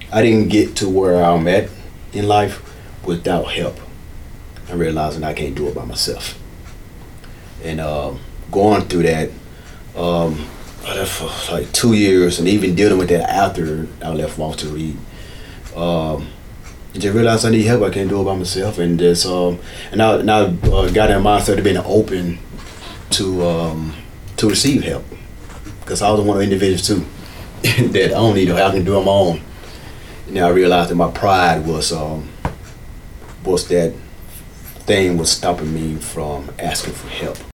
I didn't get to where I'm at in life without help. And realizing I can't do it by myself. And going through that, for like 2 years, and even dealing with that after I left Walter Reed. Just realized I need help. I can't do it by myself, and just and I got in mindset of being open to receive help, because I was one of the individuals too that I don't need help. I can do it on my own. And then I realized that my pride was that thing was stopping me from asking for help.